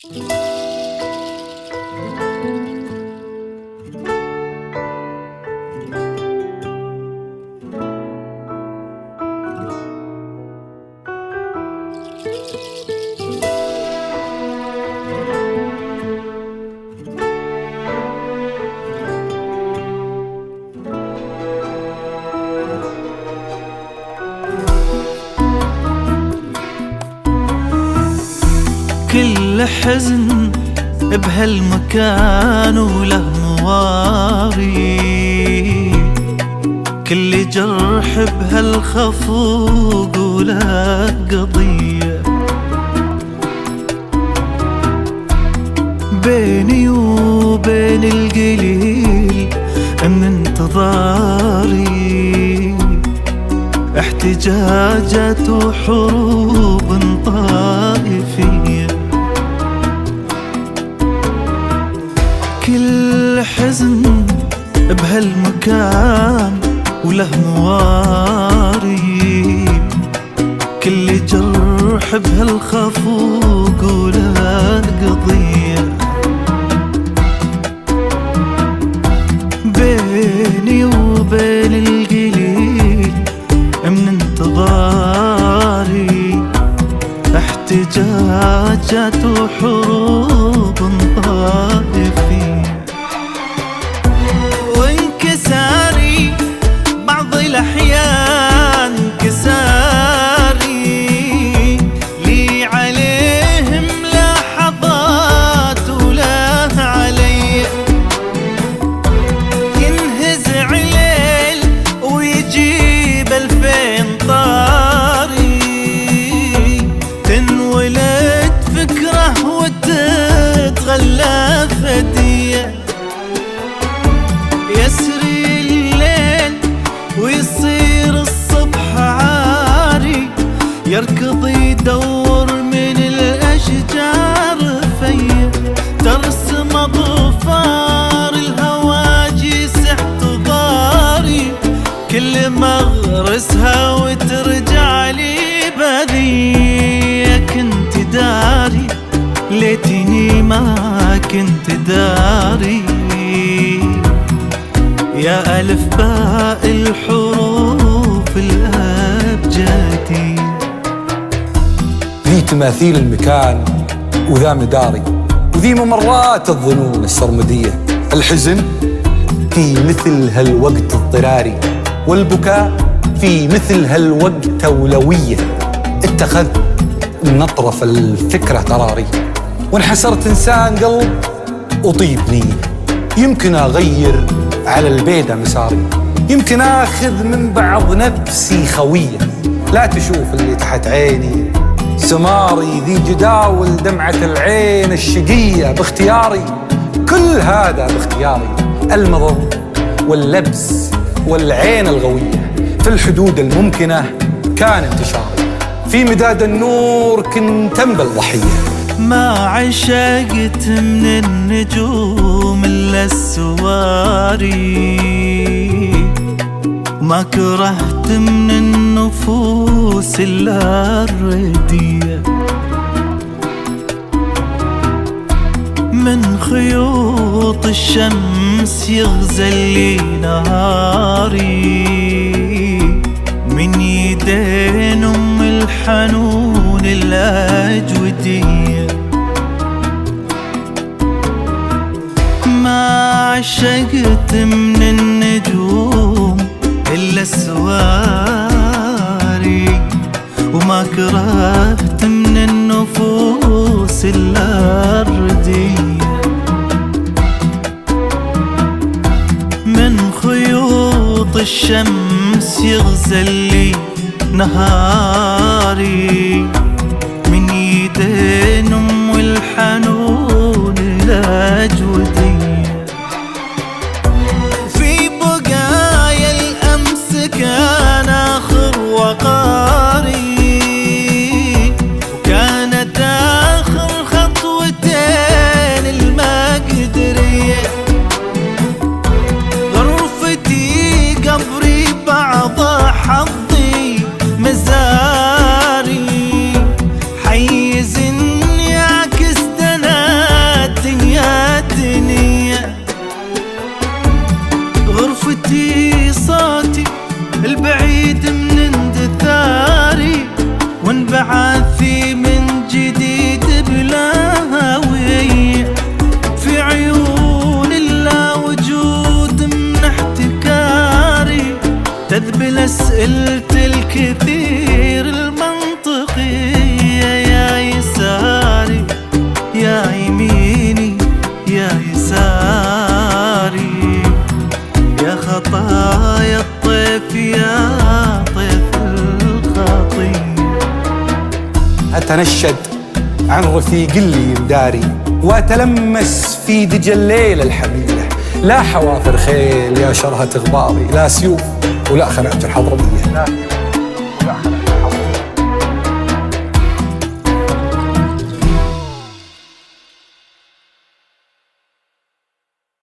كل حزن بهالمكان وله مواري، كل جرح بهالخفوق وله قضية، بيني وبين القليل من انتظاري احتجاجات وحروب طائفية. كل حزن بهالمكان وله مواري، كل جرح بهالخفوق وله قضية، بيني وبين القليل من انتظاري احتجاجات وحروب طائفية، وانكساري بعض الأحيان انكساري لي عليهم لحظات ولا علي، ينهزع ليل ويجيب 2000 طاري، تنولد فكرة وتتغلى فدية، يسري الليل ويصير الصبح عاري، يركض يدور من الأشجار فيا، ترسم أظفار الهواجس احتضاري، كل ما اغرسها وترجع لي بذية، كنت داري ليتني ما كنت داري، يا ألف باء الحروف الأبجدية. ذي تماثيل المكان وذا مداري، وذي ممرات الظنون السرمدية، الحزن في مثل هالوقت اضطراري، والبكاء في مثل هالوقت أولوية، اتخذت من أطرف الفكرة قراري، وانحسرت إنسان قلب وطيب نية، يمكن أغير على البيدة مساري، يمكن آخذ من بعض نفسي خوية، لا تشوف اللي تحت عيني سماري، ذي جداول دمعة العين الشقية باختياري، كل هذا باختياري، المضض واللبس والعين الغوية، في الحدود الممكنة كان انتشاري، في مداد النور كنت أنبل ضحية، ما عشقت من النجوم إلا السواري، وما كرهت من النفوس إلا الردية، من خيوط الشمس يغزل لي نهاري، من يدين أم الحنون الأجودية، ما عشقت من النجوم إلا السواري، وما كرهت من النفوس إلا الردية، من خيوط الشمس يغزل لي نهاري، من يدين أم الحنون الأجودية، في بقايا الأمس كان آخر وقاري، وكانت آخر خطوتين المقدرية، غرفتي قبري بعض حظي مزاري، قلت الكثير المنطقية، يا يساري يا يميني يا يساري، يا خطايا الطيف يا طيف الخطية. أتنشد عن رفيق اللي مداري، وأتلمس في دجى الليل الحميلة، لا حوافر خيل يا شرهة غباري، لا سيوف ولا خناجر حضرمية.